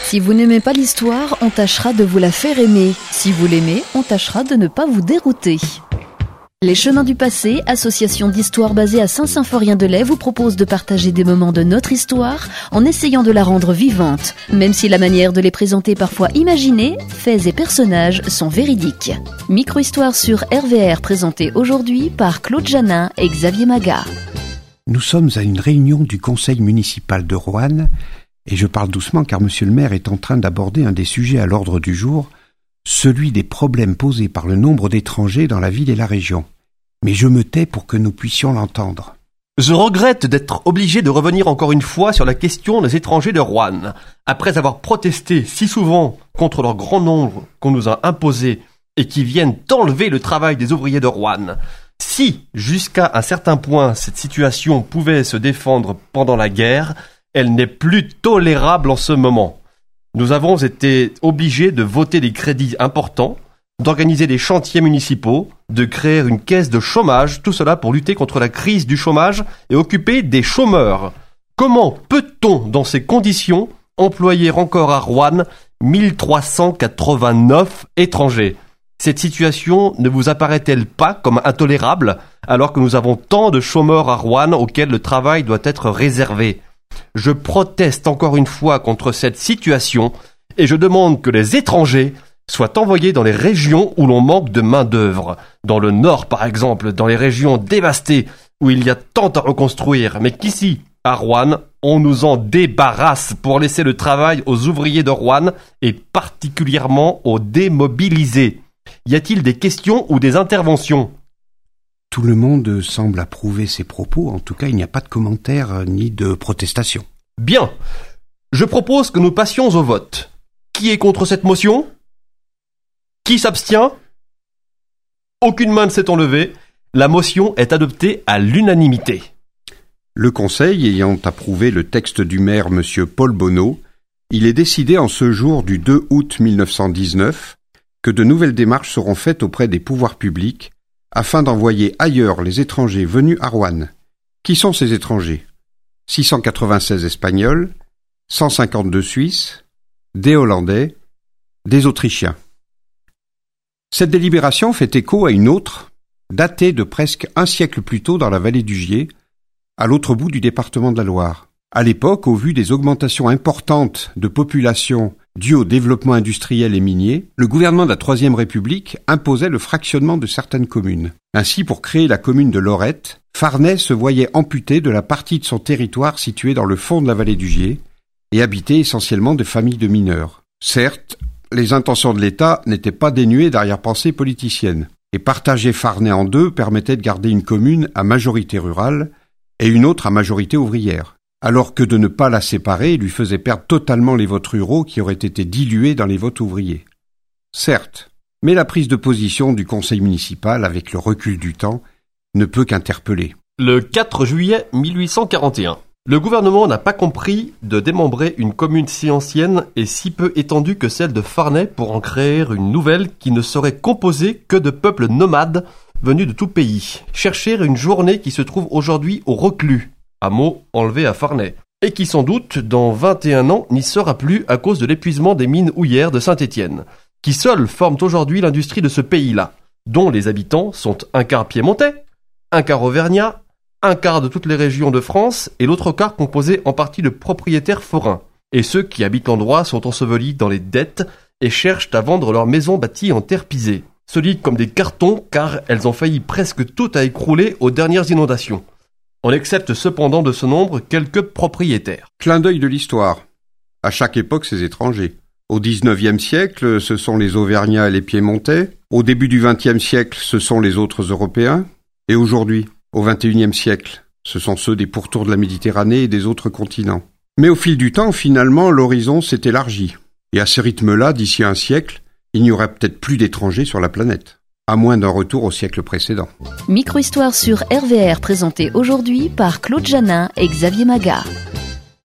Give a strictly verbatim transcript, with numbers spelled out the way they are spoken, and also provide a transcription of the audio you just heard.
Si vous n'aimez pas l'histoire, on tâchera de vous la faire aimer. Si vous l'aimez, on tâchera de ne pas vous dérouter. Les Chemins du Passé, association d'histoire basée à Saint-Symphorien-de-Lay, vous propose de partager des moments de notre histoire en essayant de la rendre vivante, même si la manière de les présenter parfois imaginée, faits et personnages sont véridiques. Micro-histoire sur R V R présentée aujourd'hui par Claude Janin et Xavier Maga. Nous sommes à une réunion du conseil municipal de Roanne et je parle doucement car monsieur le maire est en train d'aborder un des sujets à l'ordre du jour, celui des problèmes posés par le nombre d'étrangers dans la ville et la région. Mais je me tais pour que nous puissions l'entendre. Je regrette d'être obligé de revenir encore une fois sur la question des étrangers de Roanne. Après avoir protesté si souvent contre leur grand nombre qu'on nous a imposé et qui viennent enlever le travail des ouvriers de Roanne. Si, jusqu'à un certain point, cette situation pouvait se défendre pendant la guerre, elle n'est plus tolérable en ce moment. Nous avons été obligés de voter des crédits importants, d'organiser des chantiers municipaux, de créer une caisse de chômage, tout cela pour lutter contre la crise du chômage et occuper des chômeurs. Comment peut-on, dans ces conditions, employer encore à Roanne mille trois cent quatre-vingt-neuf étrangers ? Cette situation ne vous apparaît-elle pas comme intolérable, alors que nous avons tant de chômeurs à Roanne auxquels le travail doit être réservé ? Je proteste encore une fois contre cette situation et je demande que les étrangers soient envoyés dans les régions où l'on manque de main-d'œuvre. Dans le nord, par exemple, dans les régions dévastées où il y a tant à reconstruire, mais qu'ici, à Roanne, on nous en débarrasse pour laisser le travail aux ouvriers de Roanne et particulièrement aux démobilisés. Y a-t-il des questions ou des interventions ? Tout le monde semble approuver ces propos, en tout cas il n'y a pas de commentaires ni de protestation. Bien, je propose que nous passions au vote. Qui est contre cette motion ? Qui s'abstient ? Aucune main ne s'est enlevée. La motion est adoptée à l'unanimité. Le Conseil ayant approuvé le texte du maire M. Paul Bonneau, il est décidé en ce jour du deux août mille neuf cent dix-neuf que de nouvelles démarches seront faites auprès des pouvoirs publics afin d'envoyer ailleurs les étrangers venus à Roanne. Qui sont ces étrangers ? six cent quatre-vingt-seize Espagnols, cent cinquante-deux Suisses, des Hollandais, des Autrichiens. Cette délibération fait écho à une autre, datée de presque un siècle plus tôt dans la vallée du Gier, à l'autre bout du département de la Loire. À l'époque, au vu des augmentations importantes de population dues au développement industriel et minier, le gouvernement de la Troisième République imposait le fractionnement de certaines communes. Ainsi, pour créer la commune de Lorette, Farnay se voyait amputé de la partie de son territoire située dans le fond de la vallée du Gier et habité essentiellement de familles de mineurs. Certes, les intentions de l'État n'étaient pas dénuées d'arrière-pensées politiciennes, et partager Farnay en deux permettait de garder une commune à majorité rurale et une autre à majorité ouvrière, alors que de ne pas la séparer lui faisait perdre totalement les votes ruraux qui auraient été dilués dans les votes ouvriers. Certes, mais la prise de position du conseil municipal, avec le recul du temps, ne peut qu'interpeller. Le quatre juillet mille huit cent quarante et un. Le gouvernement n'a pas compris de démembrer une commune si ancienne et si peu étendue que celle de Farnay pour en créer une nouvelle qui ne serait composée que de peuples nomades venus de tout pays. Chercher une journée qui se trouve aujourd'hui au Reclus, hameau enlevé à Farnay, et qui sans doute, dans vingt et un ans, n'y sera plus à cause de l'épuisement des mines houillères de Saint-Étienne, qui seules forment aujourd'hui l'industrie de ce pays-là, dont les habitants sont un quart piémontais, un quart auvergnat, un quart de toutes les régions de France et l'autre quart composé en partie de propriétaires forains. Et ceux qui habitent l'endroit sont ensevelis dans les dettes et cherchent à vendre leurs maisons bâties en terre pisée, solides comme des cartons car elles ont failli presque toutes à écrouler aux dernières inondations. On accepte cependant de ce nombre quelques propriétaires. Clin d'œil de l'histoire. À chaque époque, ces étrangers. Au dix-neuvième siècle, ce sont les Auvergnats et les Piémontais. Au début du vingtième siècle, ce sont les autres Européens. Et aujourd'hui, au vingt et unième siècle, ce sont ceux des pourtours de la Méditerranée et des autres continents. Mais au fil du temps, finalement, l'horizon s'est élargi. Et à ce rythme-là, d'ici un siècle, il n'y aurait peut-être plus d'étrangers sur la planète, à moins d'un retour au siècle précédent. Micro-histoire sur R V R présentée aujourd'hui par Claude Janin et Xavier Maga.